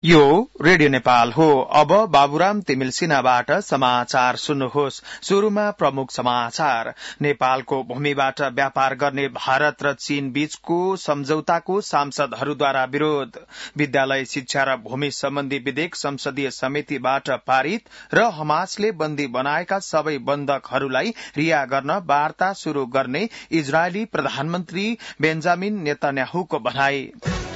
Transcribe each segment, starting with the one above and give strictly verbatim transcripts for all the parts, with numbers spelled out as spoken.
यो रेडियो नेपाल हो। अब बाबुराम तिमिल सिन्हाबाट समाचार सुन्नुहोस्। शुरूमा प्रमुख समाचार। नेपालको भूमिबाट व्यापार गर्ने भारत र चीन बीचको सम्झौताको सांसदहरूद्वारा विरोध। विद्यालय शिक्षा र भूमि सम्बन्धी विधेयक संसदीय समितिबाट पारित र हमासले बन्दी बनाएका सबै बन्धकहरूलाई रिहा गर्न वार्ता शुरू गर्ने इजरायली प्रधानमन्त्री बेन्जामिन नेतन्याहुको भनाई।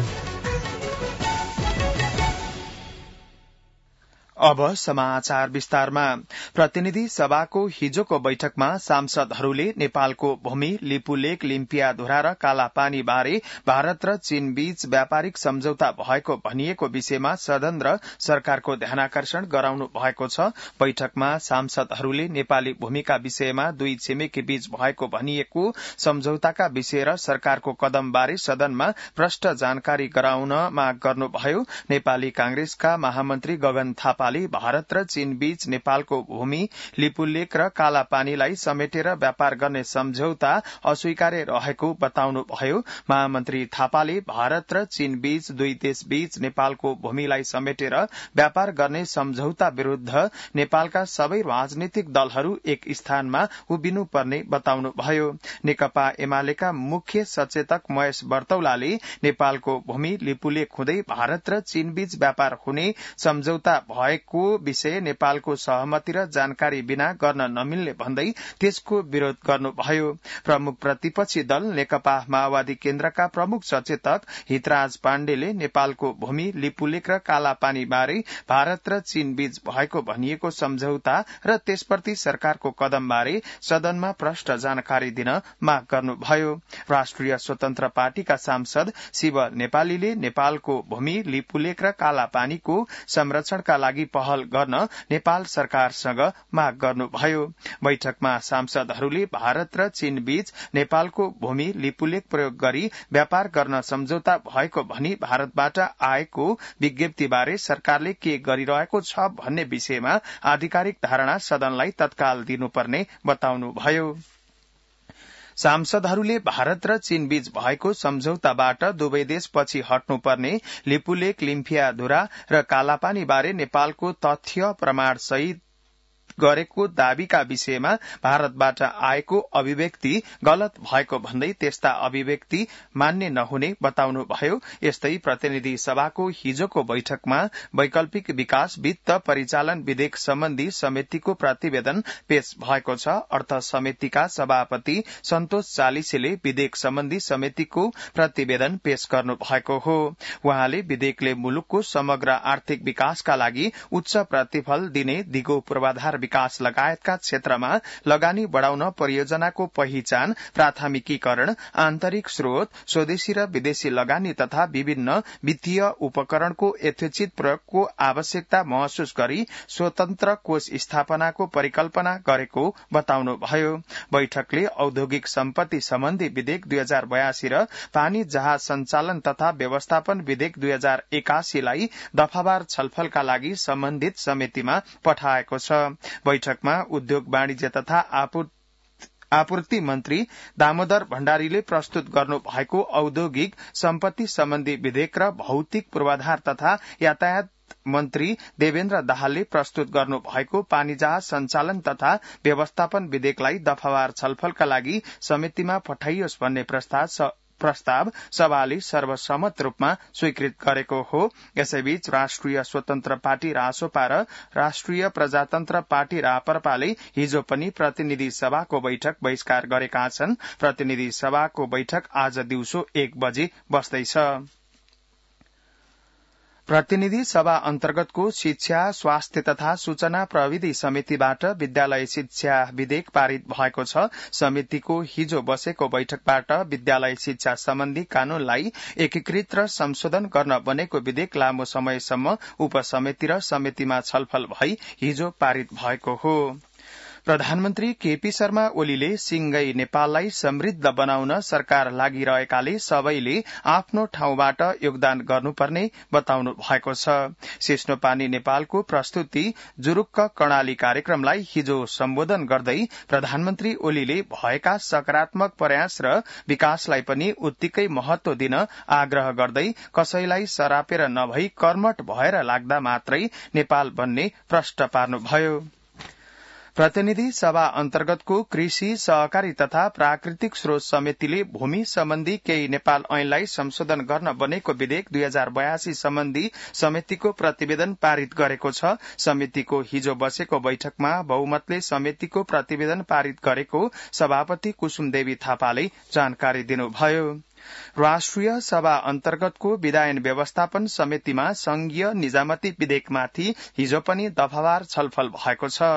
अब समाचार विस्तारमा। प्रतिनिधि सभाको हिजोको बैठकमा सांसदहरूले नेपालको भूमि, लिपुलेक, लिम्पियाधुरा र कालापानी बारे भारत र चीन बीच व्यापारिक सम्झौता भएको भनिएको विषयमा सदन र सरकारको ध्यानाकर्षण गराउनु भएको छ। बैठकमा सांसदहरूले नेपाली भूमिका विषयमा दुई छिमेकी बीच भएको भनिएको सम्झौताका विषय र सरकारको कदमबारे सदनमा प्रष्ट जानकारी गराउन माग गर्नुभयो। नेपाली कांग्रेसका महामन्त्री गगन थापा भारत र चीन बीच नेपालको भूमि, लिपुलेक र कालापानीलाई समेटेर व्यापार गर्ने सम्झौता अस्वीकार्य रहेको बताउनुभयो। महामन्त्री थापाले भारत र चीन बीच दुई देश बीच नेपालको भूमिलाई समेटेर व्यापार गर्ने सम्झौता विरूद्ध नेपालका सबै राजनीतिक दलहरू एक स्थानमा उभिनुपर्ने बताउनुभयो। नेकपा एमालेका मुख्य सचेतक महेश बर्तौलाले नेपालको भूमि, लिपुलेक हुँदै भारत र चीन बीच व्यापार हुने सम्झौता भएको को विषय नेपालको सहमति र जानकारी बिना गर्न नमिल्ने भन्दै त्यसको विरोध गर्नुभयो। प्रमुख प्रतिपक्षी दल नेकपा माओवादी केन्द्रका प्रमुख सचेतक हितराज पाण्डेले नेपालको भूमि, लिपुलेक र कालापानी बारे भारत र चीन बीच भएको भनिएको सम्झौता र त्यसप्रति सरकारको कदमबारे सदनमा प्रष्ट जानकारी दिन माग गर्नुभयो। राष्ट्रिय स्वतन्त्र पार्टीका सांसद शिव नेपालीले नेपालको भूमि, लिपुलेक र कालापानीको संरक्षणका लागि पहल गर्न नेपाल सरकारसँग माग गर्नुभयो। बैठकमा सांसदहरूले भारत र चीन बीच नेपालको भूमि, लिपुलेक प्रयोग गरी व्यापार गर्न सम्झौता भएको भनी भारतबाट आएको विज्ञप्तिबारे सरकारले के गरिरहेको छ भन्ने विषयमा आधिकारिक धारणा सदनलाई तत्काल दिनुपर्ने बताउनुभयो। सांसदहरूले भारत र चीन बीच भएको सम्झौताबाट दुवै देश पछि हट्नुपर्ने, लिपुलेक, लिम्पियाधुरा र कालापानी बारे नेपालको तथ्य प्रमाण सहित गरेको दावीका विषयमा भारतबाट आएको अभिव्यक्ति गलत भएको भन्दै त्यस्ता अभिव्यक्ति मान्य नहुने बताउनुभयो। यस्तै प्रतिनिधि सभाको हिजोको बैठकमा वैकल्पिक विकास वित्त परिचालन विधेयक सम्बन्धी समितिको प्रतिवेदन पेश भएको छ। अर्थ समितिका सभापति सन्तोष चालिसेले विधेयक सम्बन्धी समितिको प्रतिवेदन पेश गर्नु भएको हो। उहाँले विधेयकले मुलुकको समग्र आर्थिक विकासका लागि उच्च प्रतिफल दिने, दिगो पूर्वाधार विकास लगायतका क्षेत्रमा लगानी बढ़ाउन परियोजनाको पहिचान, प्राथमिकीकरण, आन्तरिक स्रोत, स्वदेशी र विदेशी लगानी तथा विभिन्न वित्तीय उपकरणको यथोचित प्रयोगको आवश्यकता महसुस गरी स्वतन्त्र कोष स्थापनाको परिकल्पना गरेको बताउनुभयो। बैठकले औद्योगिक सम्पत्ति सम्बन्धी विधेयक दुई हजार बयासी र पानी जहाज सञ्चालन तथा व्यवस्थापन विधेयक दुई हजार एकासीलाई दफावार छलफलका लागि सम्बन्धित समितिमा पठाएको छ। बैठकमा उद्योग वाणिज्य तथा आपूर्ति मन्त्री दामोदर भण्डारीले प्रस्तुत गर्नु भएको औद्योगिक सम्पत्ति सम्बन्धी विधेयक र भौतिक पूर्वाधार तथा यातायात मन्त्री देवेन्द्र दाहालले प्रस्तुत गर्नु भएको पानी जहाज सञ्चालन तथा व्यवस्थापन विधेयकलाई दफावार छलफलका लागि समितिमा पठाइयोस् भन्ने प्रस्ताव प्रस्ताव सभाले सर्वसम्मत रूपमा स्वीकृत गरेको हो। यसैबीच राष्ट्रिय स्वतन्त्र पार्टी रासोपा र राष्ट्रिय प्रजातन्त्र पार्टी रापरपाले हिजो पनि प्रतिनिधि सभाको बैठक बहिष्कार गरेका छन्। प्रतिनिधि सभाको बैठक आज दिउँसो एक बजे बस्दैछ। प्रतिनिधि सभा अन्तर्गतको शिक्षा, स्वास्थ्य तथा सूचना प्रविधि समितिबाट विद्यालय शिक्षा विधेयक पारित भएको छ। समितिको हिजो बसेको बैठकबाट विद्यालय शिक्षा सम्बन्धी कानूनलाई एकीकृत र संशोधन गर्न बनेको विधेयक लामो समयसम्म उपसमिति र समितिमा छलफल भई हिजो पारित भएको हो। प्रधानमन्त्री केपी शर्मा ओलीले सिंगै नेपाललाई समृद्ध बनाउन सरकार लागिरहेकाले सबैले आफ्नो ठाउँबाट योगदान गर्नुपर्ने बताउनु भएको छ। सिस्नोपानी नेपालको प्रस्तुति जुरुक्क कर्णाली कार्यक्रमलाई हिजो सम्बोधन गर्दै प्रधानमन्त्री ओलीले भएका सकारात्मक प्रयास र विकासलाई पनि उत्तिकै महत्व दिन आग्रह गर्दै कसैलाई सरापेर नभई कर्मठ भएर लाग्दा मात्रै नेपाल बन्ने प्रश्न पार्नुभयो। प्रतिनिधि सभा अन्तर्गतको कृषि सहकारी तथा प्राकृतिक स्रोत समितिले भूमि सम्बन्धी केही नेपाल ऐनलाई संशोधन गर्न बनेको विधेयक दुई हजार बयासी सम्बन्धी समितिको प्रतिवेदन पारित गरेको छ। समितिको हिजो बसेको बैठकमा बहुमतले समितिको प्रतिवेदन पारित गरेको सभापति कुसुमदेवी थापाले जानकारी दिनुभयो। राष्ट्रिय सभा अन्तर्गतको विधायन व्यवस्थापन समितिमा संघीय निजामती विधेयकमाथि हिजो पनि दफावार छलफल भएको छ।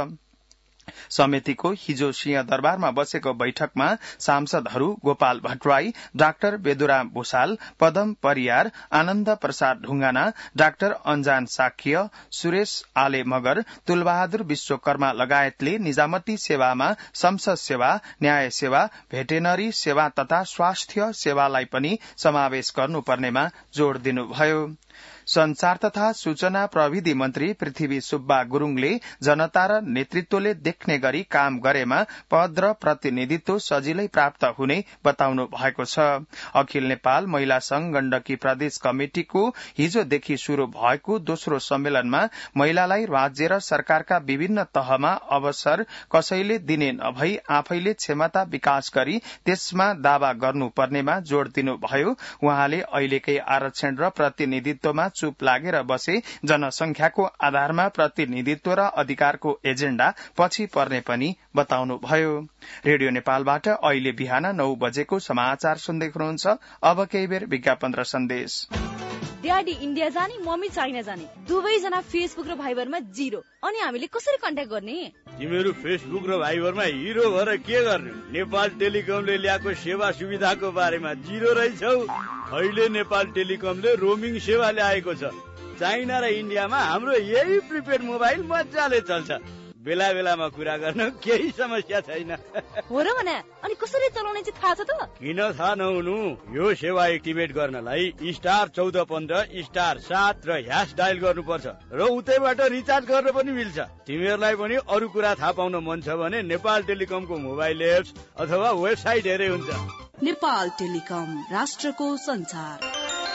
समितिको हिजो सिंहदरबारमा बसेको बैठकमा सांसदहरू गोपाल भट्टराई, डाक्टर बेदुराम भूषाल, पदम परियार, आनन्द प्रसाद ढुंगाना, डाक्टर अन्जान साक्य, सुरेश आले मगर, तुलबहादुर विश्वकर्मा लगायतले निजामती सेवामा संसद सेवा, न्याय सेवा, भेटेनरी सेवा तथा स्वास्थ्य सेवालाई पनि समावेश गर्नुपर्नेमा जोड़ दिनुभयो। संचार तथा सूचना प्रविधि मन्त्री पृथ्वी सुब्बा गुरूङले जनता र नेतृत्वले देख्ने गरी काम गरेमा पद र प्रतिनिधित्व सजिलै प्राप्त हुने बताउनु भएको छ। अखिल नेपाल महिला संघ गण्डकी प्रदेश कमिटिको हिजोदेखि शुरू भएको दोस्रो सम्मेलनमा महिलालाई राज्य र सरकारका विभिन्न तहमा अवसर कसैले दिने नभई आफैले क्षमता विकास गरी त्यसमा दावा गर्नुपर्नेमा जोड़ दिनुभयो। उहाँले अहिलेकै आरक्षण र प्रतिनिधित्वमा चुप लागेर बसे जनसंख्याको आधारमा प्रतिनिधित्व र अधिकारको एजेण्डा पछि पर्ने पनि बताउनुभयो। रेडियो नेपालबाट अहिले बिहान नौ बजेको समाचार सुन्दै हुनुहुन्छ। अब केही बेर विज्ञापन र सन्देश। ड्याडी इन्डिया जाने, मम्मी चाइना जाने, दुवैजना फेसबुक र भाइबरमा जिरो। अनि हामीले कसरी कन्ट्याक्ट गर्ने? तिमीहरू फेसबुक र भाइबरमा हिरो भएर के गर्ने? नेपाल टेलिकमले ल्याएको सेवा सुविधाको बारेमा जिरो रहेछौ। अहिले नेपाल टेलिकमले रोमिङ सेवा ल्याएको छ। चाइना र इन्डियामा हाम्रो यही प्रिपेड मोबाइल मजाले चल्छ। बेला बेलामा कुरा गर्न केही समस्या छैन। हो र भने अनि कसरी चलाउने चाहिँ थाहा छ त? किन थाहा नहुनु? यो सेवा एक्टिभेट गर्नलाई स्टार चौध पन्ध्र स्टार सात र ह्यास डायल गर्नुपर्छ र उतैबाट रिचार्ज गर्न पनि मिल्छ। तिमीहरूलाई पनि अरू कुरा थाहा पाउन मन छ भने नेपाल टेलिकमको मोबाइल एप्स अथवा वेबसाइट हेरे हुन्छ। नेपाल टेलिकम, राष्ट्रको संचार।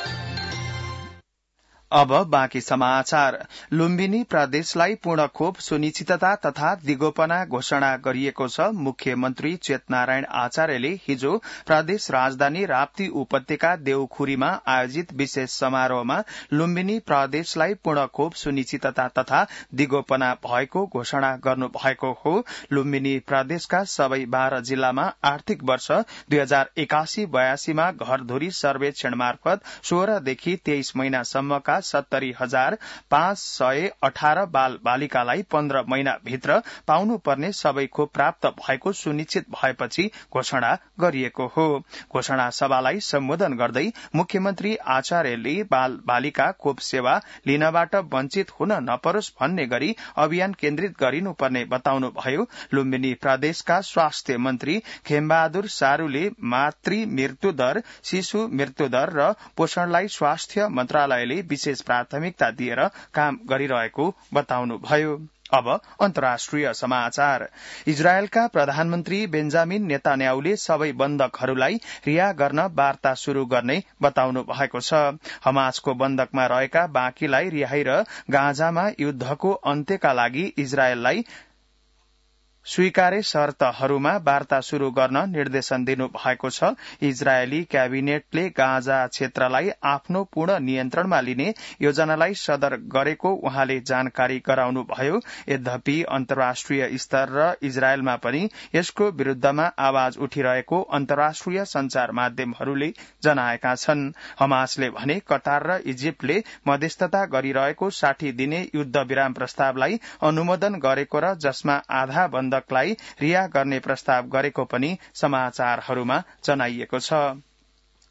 अब बाँकी समाचार। लुम्बिनी प्रदेशलाई पूर्ण खोप सुनिश्चितता तथा दिगोपना घोषणा गरिएको छ। मुख्यमन्त्री चेतनारायण आचार्यले हिजो प्रदेश राजधानी राप्ती उपत्यका देउखुरीमा आयोजित विशेष समारोहमा लुम्बिनी प्रदेशलाई पूर्ण खोप सुनिश्चितता तथा दिगोपना भएको घोषणा गर्नु भएको हो। लुम्बिनी प्रदेशका सबै बाह्र जिल्लामा आर्थिक वर्ष दुई हजार एकासी बयासीमा घरधुरी सर्वेक्षण मार्फत सोह्रदेखि तेइस महिनासम्मका सत्तरी हजार पाँच सय अठार बाल बालिकालाई पन्ध्र महिनाभित्र पाउनुपर्ने सबै खोप प्राप्त भएको सुनिश्चित भएपछि घोषणा गरिएको हो। घोषणा सभालाई सम्बोधन गर्दै मुख्यमन्त्री आचार्यले बाल बालिका खोप सेवा लिनबाट वञ्चित हुन नपरोस् भन्ने गरी अभियान केन्द्रित गरिनुपर्ने बताउनुभयो। लुम्बिनी प्रदेशका स्वास्थ्य मन्त्री खेमबहादुर सारूले मातृ मृत्यु दर, शिशु मृत्यु दर र पोषणलाई स्वास्थ्य मन्त्रालयले विशेष प्राथमिकता दिएर काम गरिरहेको बताउनुभयो। अब अन्तर्राष्ट्रिय समाचार। इजरायलका प्रधानमन्त्री बेन्जामिन नेतान्याहुले सबै बन्धकहरूलाई रिहा गर्न वार्ता शुरू गर्ने बताउनु भएको छ। हमासको बन्धकमा रहेका बाँकीलाई रिहाई र गाजामा युद्धको अन्त्यका लागि इजरायललाई स्वीकार्य शर्तहरूमा वार्ता शुरू गर्न निर्देशन दिनु भएको छ। इजरायली क्याबिनेटले गाजा क्षेत्रलाई आफ्नो पूर्ण नियन्त्रणमा लिने योजनालाई सदर गरेको उहाँले जानकारी गराउनुभयो। यद्यपि अन्तर्राष्ट्रिय स्तर र इजरायलमा पनि यसको विरूद्धमा आवाज उठिरहेको अन्तर्राष्ट्रिय संचार माध्यमहरूले जनाएका छन्। हमासले भने कतार र इजिप्टले मध्यस्थता गरिरहेको साठी दिने युद्ध विराम प्रस्तावलाई अनुमोदन गरेको र जसमा आधा बन्दकलाई रिहा गर्ने प्रस्ताव गरेको पनि समाचारहरूमा जनाइएको छ।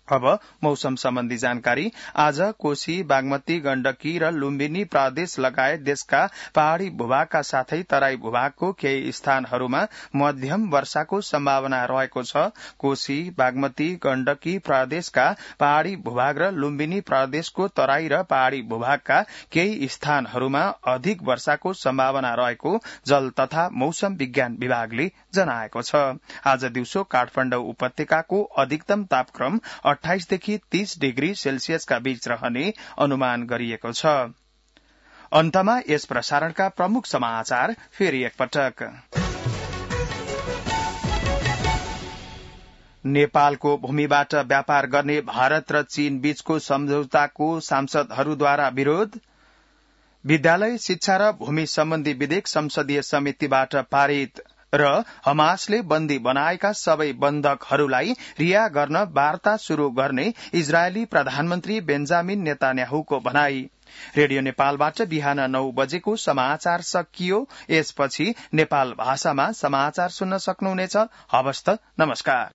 अब मौसम सम्बन्धी जानकारी। आज कोशी, बागमती, गण्डकी र लुम्बिनी प्रदेश लगायत देशका पहाड़ी भूभागका साथै तराई भूभागको केही स्थानहरूमा मध्यम वर्षाको सम्भावना रहेको छ। कोशी, बागमती, गण्डकी प्रदेशका पहाड़ी भूभाग र लुम्बिनी प्रदेशको तराई र पहाड़ी भूभागका केही स्थानहरूमा अधिक वर्षाको सम्भावना रहेको जल तथा मौसम विज्ञान विभागले जनाएको छ। आज दिउँसो काठमाडौँ उपत्यकाको अधिकतम तापक्रम अठाइसदेखि तीस डिग्री सेल्सियसका बीच रहने अनुमान गरिएको छ। अन्तमा यस प्रसारणका प्रमुख समाचार फेरि एकपटक। नेपालको भूमिबाट व्यापार गर्ने भारत र चीन बीचको सम्झौताको सांसदहरूद्वारा विरोध। विद्यालय शिक्षा र भूमि सम्बन्धी विधेयक संसदीय समितिबाट पारित र हमासले बन्दी बनाएका सबै बन्धकहरूलाई रिहा गर्न वार्ता शुरू गर्ने इजरायली प्रधानमन्त्री बेन्जामिन नेतान्याहुको भनाई। रेडियो नेपालबाट बिहान नौ बजेको समाचार सकियो। यसपछि नेपाल भाषामा समाचार सुन्न सक्नुहुनेछ। हवस् त, नमस्कार।